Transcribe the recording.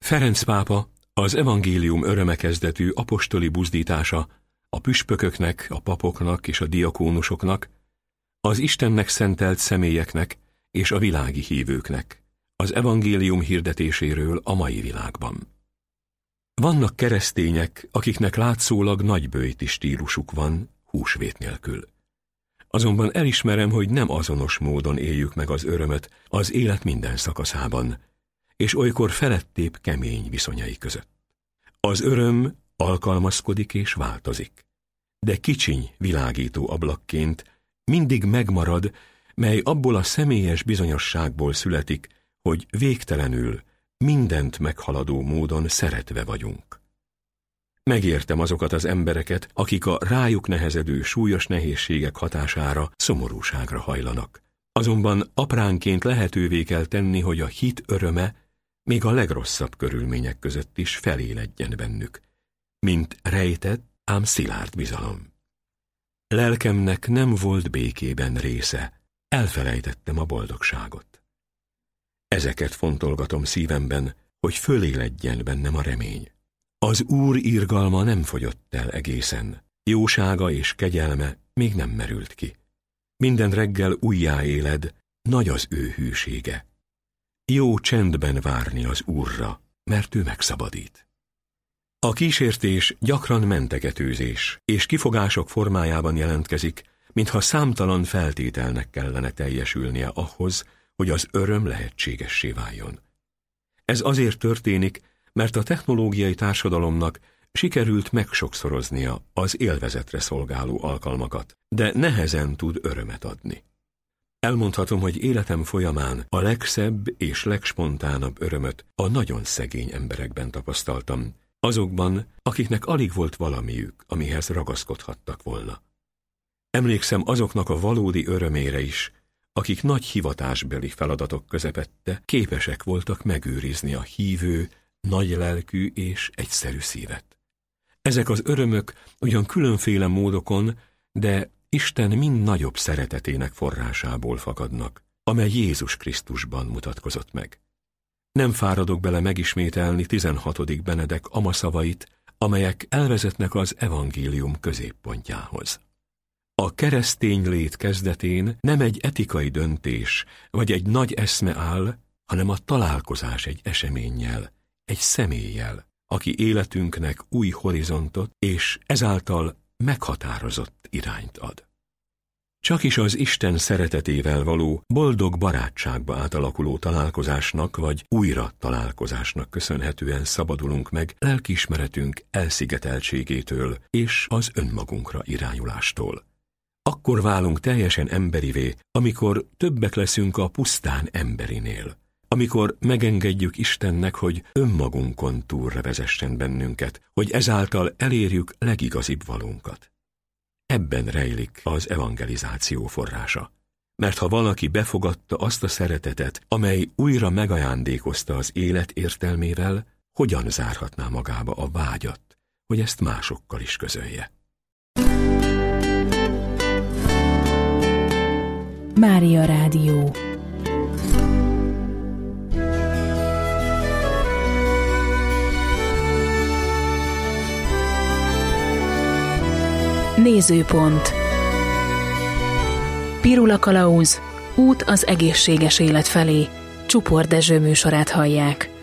Ferenc pápa az evangélium öröme kezdetű apostoli buzdítása a püspököknek, a papoknak és a diakónusoknak, az Istennek szentelt személyeknek és a világi hívőknek, az evangélium hirdetéséről a mai világban. Vannak keresztények, akiknek látszólag nagyböjti stílusuk van, húsvét nélkül. Azonban elismerem, hogy nem azonos módon éljük meg az örömöt az élet minden szakaszában, és olykor felettébb kemény viszonyai között. Az öröm alkalmazkodik és változik, de kicsiny világító ablakként mindig megmarad, mely abból a személyes bizonyosságból születik, hogy végtelenül, mindent meghaladó módon szeretve vagyunk. Megértem azokat az embereket, akik a rájuk nehezedő súlyos nehézségek hatására szomorúságra hajlanak. Azonban apránként lehetővé kell tenni, hogy a hit öröme még a legrosszabb körülmények között is feléledjen bennük, mint rejtett, ám szilárd bizalom. Lelkemnek nem volt békében része, elfelejtettem a boldogságot. Ezeket fontolgatom szívemben, hogy föléledjen bennem a remény. Az Úr irgalma nem fogyott el egészen, jósága és kegyelme még nem merült ki. Minden reggel újjáéled, nagy az ő hűsége. Jó csendben várni az Úrra, mert ő megszabadít. A kísértés gyakran mentegetőzés és kifogások formájában jelentkezik, mintha számtalan feltételnek kellene teljesülnie ahhoz, hogy az öröm lehetségessé váljon. Ez azért történik, mert a technológiai társadalomnak sikerült megsokszoroznia az élvezetre szolgáló alkalmakat, de nehezen tud örömet adni. Elmondhatom, hogy életem folyamán a legszebb és legspontánabb örömöt a nagyon szegény emberekben tapasztaltam, azokban, akiknek alig volt valamiük, amihez ragaszkodhattak volna. Emlékszem azoknak a valódi örömére is, akik nagy hivatásbeli feladatok közepette képesek voltak megőrizni a hívő, nagylelkű és egyszerű szívet. Ezek az örömök ugyan különféle módokon, de Isten mind nagyobb szeretetének forrásából fakadnak, amely Jézus Krisztusban mutatkozott meg. Nem fáradok bele megismételni 16. Benedek amaszavait, amelyek elvezetnek az evangélium középpontjához. A keresztény lét kezdetén nem egy etikai döntés vagy egy nagy eszme áll, hanem a találkozás egy eseménnyel, egy személlyel, aki életünknek új horizontot és ezáltal meghatározott irányt ad. Csakis az Isten szeretetével való boldog barátságba átalakuló találkozásnak vagy újra találkozásnak köszönhetően szabadulunk meg lelkiismeretünk elszigeteltségétől és az önmagunkra irányulástól. Akkor válunk teljesen emberivé, amikor többek leszünk a pusztán emberinél. Amikor megengedjük Istennek, hogy önmagunkon túlra vezessen bennünket, hogy ezáltal elérjük legigazibb valónkat. Ebben rejlik az evangelizáció forrása. Mert ha valaki befogadta azt a szeretetet, amely újra megajándékozta az élet értelmével, hogyan zárhatná magába a vágyat, hogy ezt másokkal is közölje? Mária Rádió. Nézőpont. Pirula Kalauz, út az egészséges élet felé. Csupor Dezső műsorát hallják.